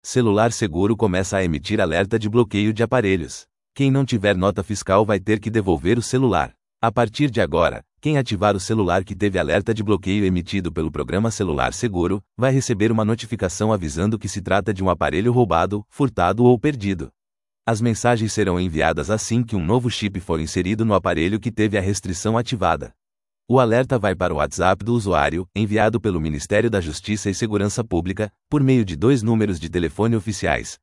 Celular Seguro começa a emitir alerta de bloqueio de aparelhos. Quem não tiver nota fiscal vai ter que devolver o celular. A partir de agora, quem ativar o celular que teve alerta de bloqueio emitido pelo programa Celular Seguro, vai receber uma notificação avisando que se trata de um aparelho roubado, furtado ou perdido. As mensagens serão enviadas assim que um novo chip for inserido no aparelho que teve a restrição ativada. O alerta vai para o WhatsApp do usuário, enviado pelo Ministério da Justiça e Segurança Pública, por meio de 2 números de telefone oficiais,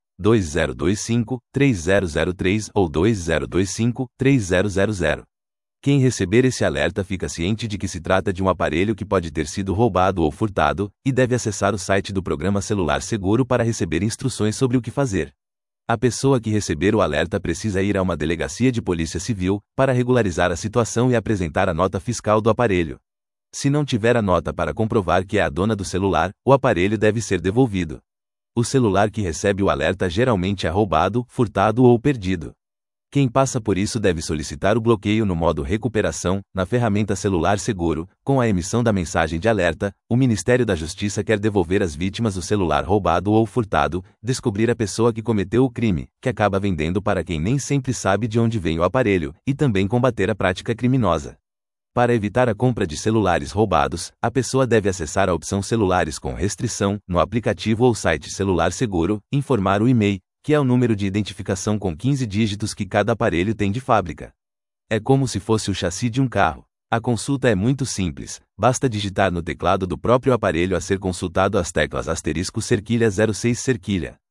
2025-3003 ou 2025-3000. Quem receber esse alerta fica ciente de que se trata de um aparelho que pode ter sido roubado ou furtado, e deve acessar o site do programa Celular Seguro para receber instruções sobre o que fazer. A pessoa que receber o alerta precisa ir a uma delegacia de polícia civil, para regularizar a situação e apresentar a nota fiscal do aparelho. Se não tiver a nota para comprovar que é a dona do celular, o aparelho deve ser devolvido. O celular que recebe o alerta geralmente é roubado, furtado ou perdido. Quem passa por isso deve solicitar o bloqueio no modo recuperação, na ferramenta Celular Seguro. Com a emissão da mensagem de alerta, o Ministério da Justiça quer devolver às vítimas o celular roubado ou furtado, descobrir a pessoa que cometeu o crime, que acaba vendendo para quem nem sempre sabe de onde vem o aparelho, e também combater a prática criminosa. Para evitar a compra de celulares roubados, a pessoa deve acessar a opção Celulares com restrição, no aplicativo ou site Celular Seguro, informar o e-mail, que é o número de identificação com 15 dígitos que cada aparelho tem de fábrica. É como se fosse o chassi de um carro. A consulta é muito simples, basta digitar no teclado do próprio aparelho a ser consultado as teclas ***06***.